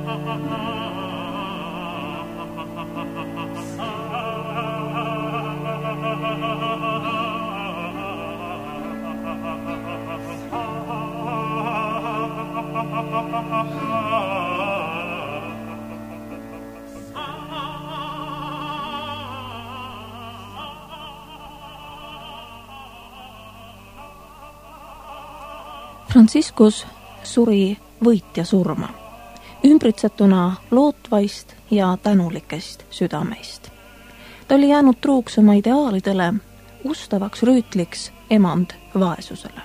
Franciscus suri võitja surma, ümbritsetuna lootvaist ja tänulikest südameist. Ta oli jäänud truuks oma ideaalidele, ustavaks rüütliks emand vaesusele.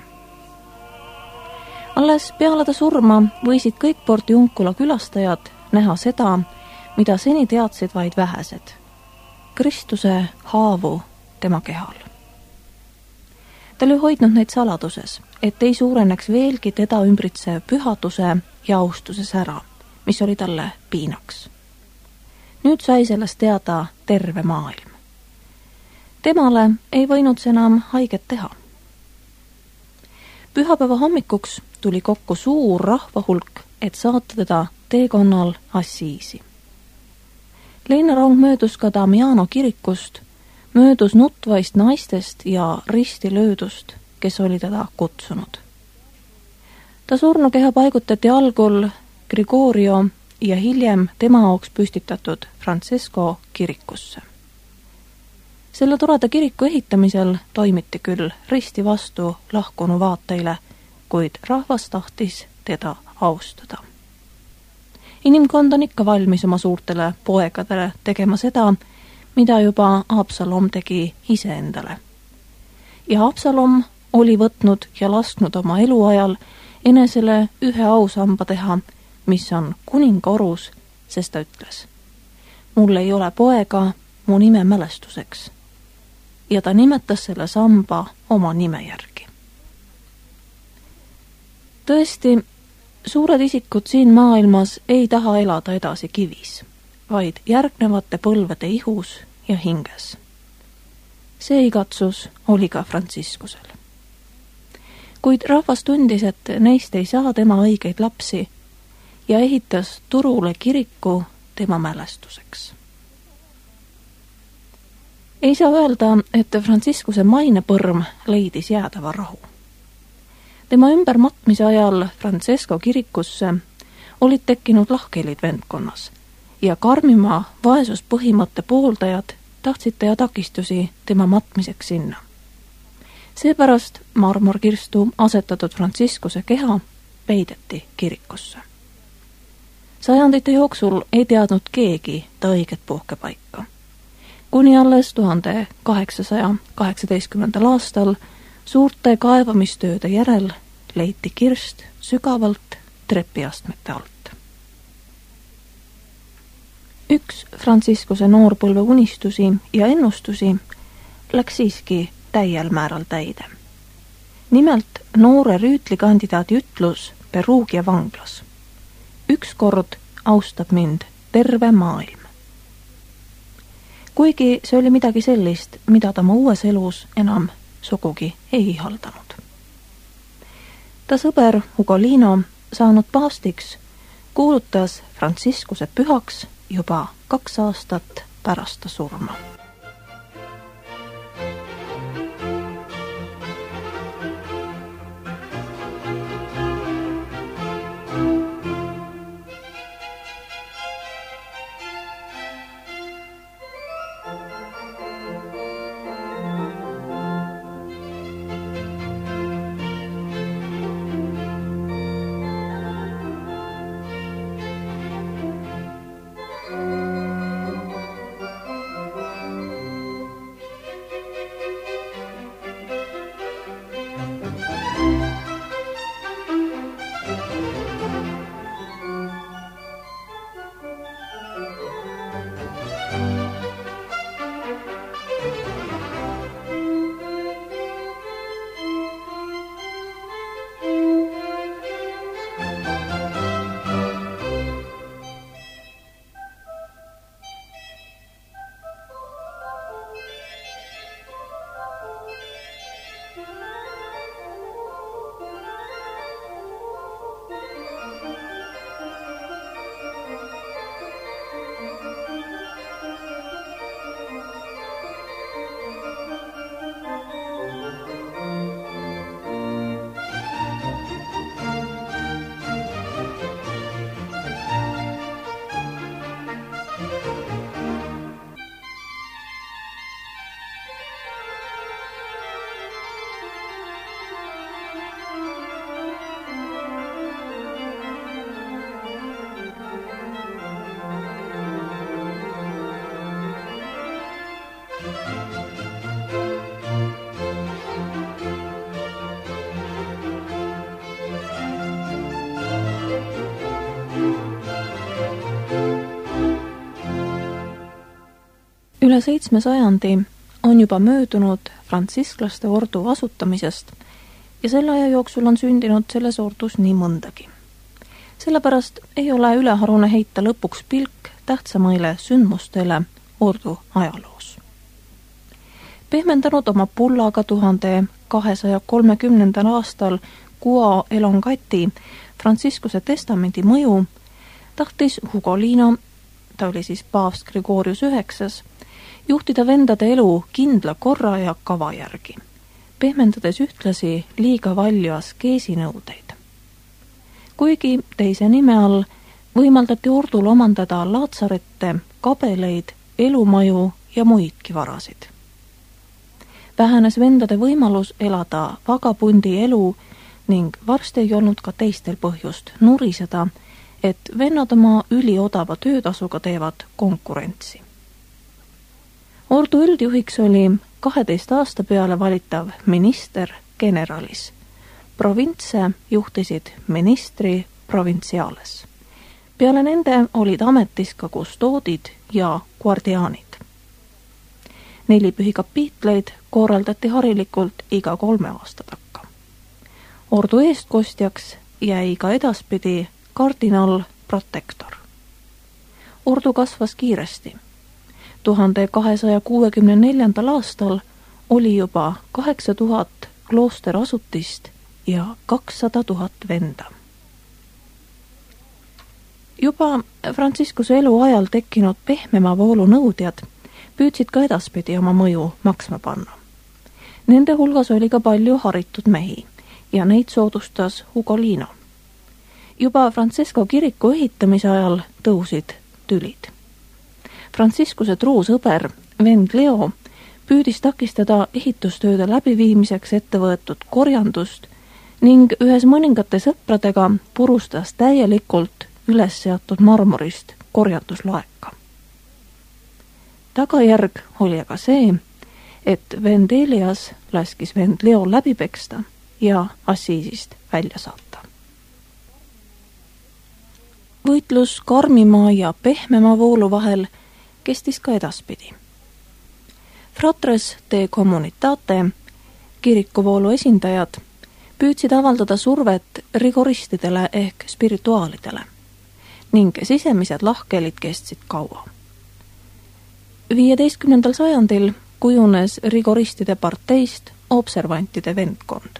Alles peale ta surma võisid kõik Portiuncula külastajad näha seda, mida seni teadsid vaid vähesed. Kristuse haavu tema kehal. Ta oli hoidnud neid saladuses, et ei suureneks veelgi teda ümbritsev pühaduse ja austuse sära, mis oli talle piinaks. Nüüd sai sellest teada terve maailm. Temale ei võinud see enam haiget teha. Pühapäeva hommikuks tuli kokku suur rahvahulk, et saata teda teekonnal Assiisi. Leinarong möödus ka Damiano kirikust, möödus nutvaist naistest ja ristilöödust, kes oli teda kutsunud. Ta surnukeha paigutati algul Gregorio ja hiljem tema jaoks püstitatud Francesco kirikusse. Selle toreda kiriku ehitamisel toimiti küll risti vastu lahkunu vaateile, kuid rahvas tahtis teda austada. Inimkond on ikka valmis oma suurtele poegadele tegema seda, mida juba Absalom tegi iseendale. Ja Absalom oli võtnud ja lasknud oma eluajal enesele ühe ausamba teha, mis on kuningaorus, sest ta ütles: mul ei ole poega mu nime mälestuseks. Ja ta nimetas selle samba oma nime järgi. Tõesti, suured isikud siin maailmas ei taha elada edasi kivis, vaid järgnevate põlvede ihus ja hinges. See igatsus oli ka Franciscusel. Kuid rahvas tundis, et neist ei saa tema õigeid lapsi ja ehitas turule kiriku tema mälestuseks. Ei saa öelda, et Franciscuse mainepõrm leidis jäädava rahu. Tema ümbermatmise ajal Francesco kirikusse olid tekkinud lahkhelid vendkonnas ja karmima vaesuspõhimõtte pooldajad tahtsid teha takistusi tema matmiseks sinna. Seepärast marmorkirstu asetatud Franciscuse keha peideti kirikusse. Sajandite jooksul ei teadnud keegi ta õiget puhkepaika. Kuni alles 1818. aastal suurte kaevamistööde järel leiti kirst sügavalt trepiastmete alt. Üks Franciscuse noorpõlve unistusi ja ennustusi läks siiski täiel määral täide. Nimelt noore rüütlikandidaadi ütlus Perugia vanglas: ükskord austab mind terve maailm. Kuigi see oli midagi sellist, mida ta oma uues elus enam sugugi ei ihaldanud. Ta sõber Ugolino, saanud paastiks, kuulutas Franciscuse pühaks juba 2 aastat pärast ta surma. Üle 7 sajandi on juba möödunud frantsisklaste ordu asutamisest ja selle aja jooksul on sündinud selles ordus nii mõndagi. Sellepärast ei ole üleharune heita lõpuks pilk tähtsamaile sündmustele ordu ajaloos. Pehmendanud oma pullaga 1230. aastal Cua Elongati Franciscuse testamendi mõju, tahtis Ugolino, ta oli siis paavst Gregorius IX, juhtida vendade elu kindla korra ja kava järgi, pehmendades ühtlasi liiga valju askeesinõudeid. Kuigi teise nime all võimaldati ordul omandada laatsarette, kabeleid, elumaju ja muidki varasid. Vähenes vendade võimalus elada vagabundi elu ning varsti ei olnud ka teistel põhjust nuriseda, et vennad oma üliodava töötasuga teevad konkurentsi. Ordu üldjuhiks oli 12 aasta peale valitav minister generalis. Provintse juhtisid ministri provintsiales. Peale nende olid ametis ka kustoodid ja guardiaanid. 4 pühikapiitleid korraldati harilikult iga 3 aasta takka. Ordu eestkostjaks jäi ka edaspidi kardinal protektor. Ordu kasvas kiiresti. 1264. aastal oli juba 8000 kloosterasutist ja 200 000 venda. Juba Franciscuse elu ajal tekkinud pehmema voolu nõudjad püüdsid ka edaspidi oma mõju maksma panna. Nende hulgas oli ka palju haritud mehi ja neid soodustas Ugolino. Juba Francesco kiriku ehitamise ajal tõusid tülid. Franciscuse truu sõber, vend Leo, püüdis takistada ehitustööde läbiviimiseks ette võetud korjandust ning ühes mõningate sõpradega purustas täielikult üles seatud marmorist korjanduslaeka. Tagajärg oli aga see, et vend Elias laskis vend Leo läbi peksta ja Assiisist välja saata. Võitlus karmima ja pehmema voolu vahel kestis ka edaspidi. Fratres de Communitate, kirikuvoolu esindajad, püüdsid avaldada survet rigoristidele ehk spirituaalidele ning sisemised lahkhelid kestsid kaua. 15. sajandil kujunes rigoristide parteist observantide vendkond.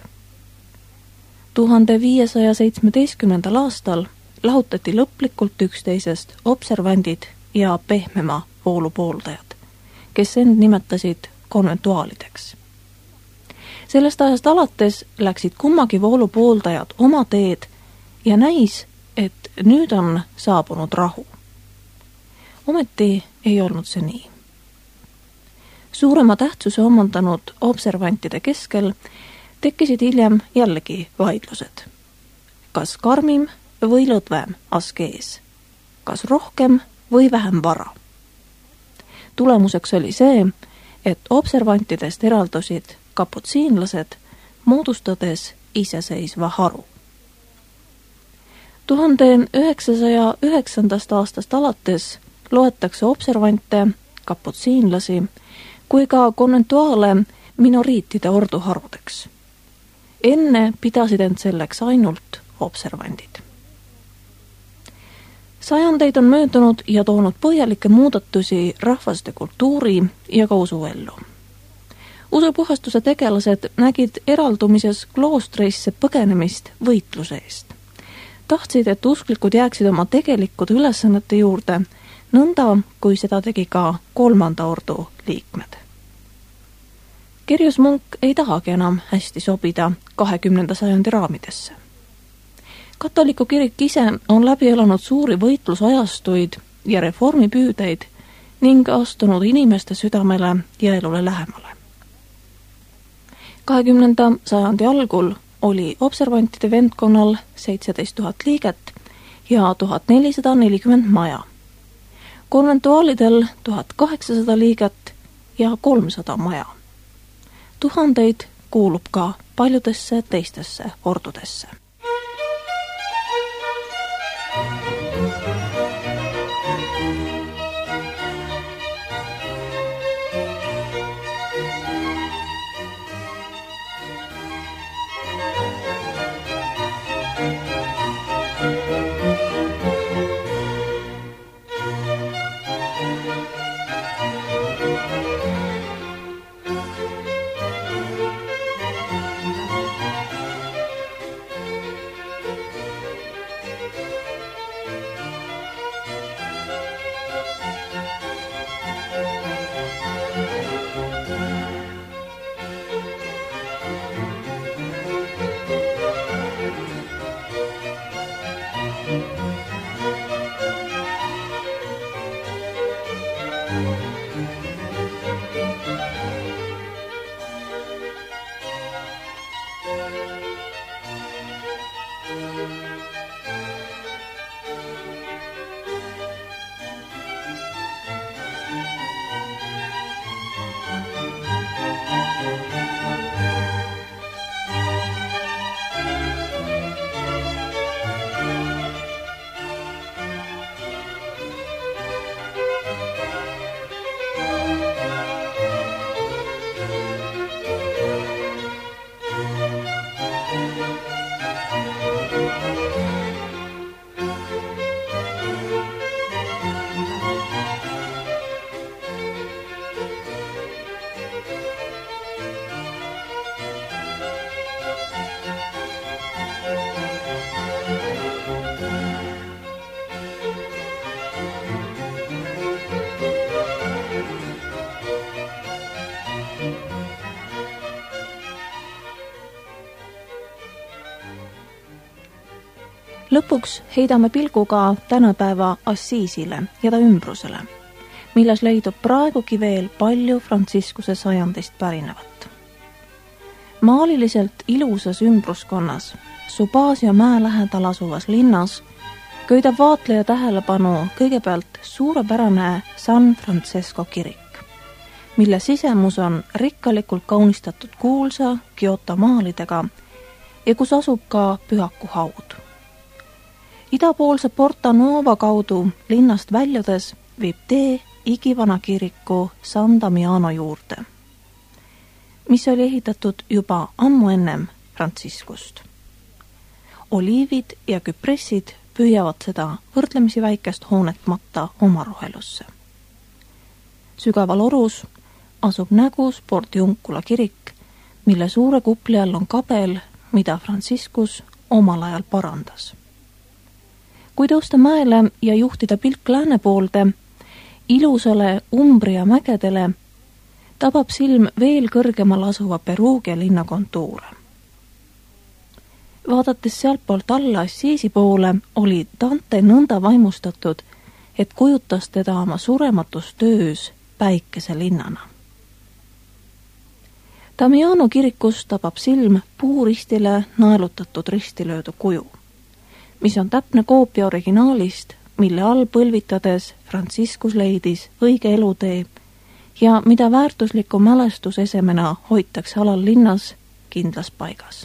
1517. aastal lahutati lõplikult üksteisest observandid ja pehmema voolu pooldajad, kes end nimetasid konventuaalideks. Sellest ajast alates läksid kummagi voolu pooldajad oma teed ja näis, et nüüd on saabunud rahu. Ometi ei olnud see nii. Suurema tähtsuse omandanud observantide keskel tekkisid hiljem jällegi vaidlused. Kas karmim või lõdvem askees? Kas rohkem või vähem vara? Tulemuseks oli see, et observantidest eraldusid kaputsiinlased, moodustades iseseisva haru. 1909. aastast alates loetakse observante, kaputsiinlasi kui ka konventuaale minoriitide orduharudeks. Enne pidasid end selleks ainult observandid. Sajandeid on möödunud ja toonud põhjalikke muudatusi rahvaste kultuuri ja ka usuellu. Usupuhastuse tegelased nägid eraldumises kloostreisse põgenemist võitluse eest. Tahtsid, et usklikud jääksid oma tegelikud ülesannete juurde, nõnda kui seda tegi ka 3. ordu liikmed. Kirjus Munk ei tahagi enam hästi sobida 20. sajandi raamidesse. Katoliku kirik ise on läbi elanud suuri võitlusajastuid ja reformipüüdeid ning astunud inimeste südamele ja elule lähemale. 20. sajandi algul oli observantide vendkonnal 17 000 liiget ja 1440 maja. Konventuaalidel 1800 liiget ja 300 maja. Tuhandeid kuulub ka paljudesse teistesse ordudesse. Lõpuks heidame pilguga tänapäeva Assiisile ja ta ümbrusele, milles leidub praegugi veel palju Franciscuse sajandist pärinevat. Maaliliselt ilusas ümbruskonnas, Subasio mäe lähedal asuvas linnas, köidab vaatleja tähelepanu kõigepealt suurepärane San Francesco kirik, mille sisemus on rikkalikult kaunistatud kuulsa Kyoto maalidega ja kus asub ka pühaku haud. Idapoolse Porta Nuova kaudu linnast väljudes viib tee igivana kiriku San Damiano juurde, mis oli ehitatud juba ammu ennem Franciscust. Oliivid ja küpressid püüavad seda võrdlemisi väikest hoonet matta oma rohelusse. Sügaval orus asub nägus Portiuncula kirik, mille suure kupli all on kabel, mida Franciscus omal ajal parandas. Kui tõusta mäele ja juhtida pilk lääne poolde, ilusale Umbria mägedele, tabab silm veel kõrgemal asuva Perugia linna kontuure. Vaadates sealtpoolt alla Assiisi poole, oli Dante nõnda vaimustatud, et kujutas teda oma surematus töös päikeselinnana. Damiano kirikus tabab silm puuristile naelutatud ristilöödu kuju, mis on täpne koopia originaalist, mille all põlvitades Franciscus leidis õige elutee ja mida väärtusliku mälestusesemena hoitakse alal linnas kindlas paigas.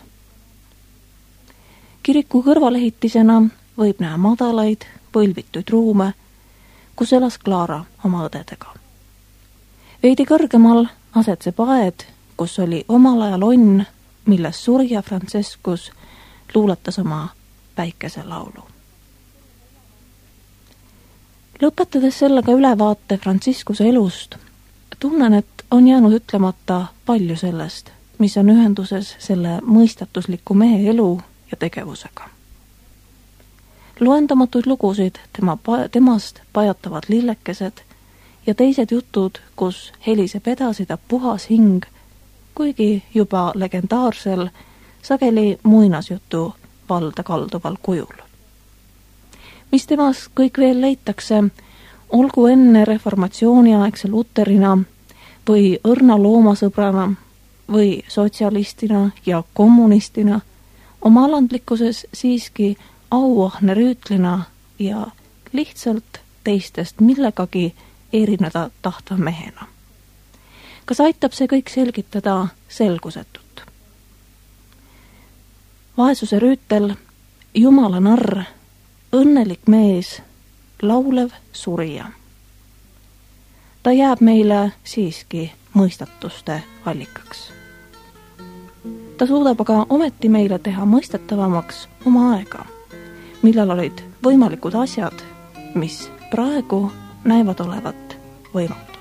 Kiriku kõrvalehitisena võib näha madalaid, põlvituid ruume, kus elas Clara oma õdedega. Veidi kõrgemal asetseb aed, kus oli omal ajal onn, milles surja Franciscus luuletas oma päikeselaulu. Lõpetades sellega ülevaate Franciscuse elust, tunnen, et on jäänud ütlemata palju sellest, mis on ühenduses selle mõistatusliku mehe elu ja tegevusega. Loendamatuid lugusid temast pajatavad lillekesed ja teised jutud, kus heliseb edasi ta puhas hing, kuigi juba legendaarsel, sageli muinasjutu valda kalduval kujul. Mis temas kõik veel leitakse, olgu enne reformatsiooniaegse luterina või õrna loomasõbrana või sotsialistina ja kommunistina, oma alandlikkuses siiski auahne rüütlina ja lihtsalt teistest millegagi erineda tahtva mehena. Kas aitab see kõik selgitada selgusetut? Vaesuse rüütel, jumala narr, õnnelik mees, laulev surija. Ta jääb meile siiski mõistatuste allikaks. Ta suudab aga ometi meile teha mõistetavamaks oma aega, millal olid võimalikud asjad, mis praegu näivad olevat võimatud.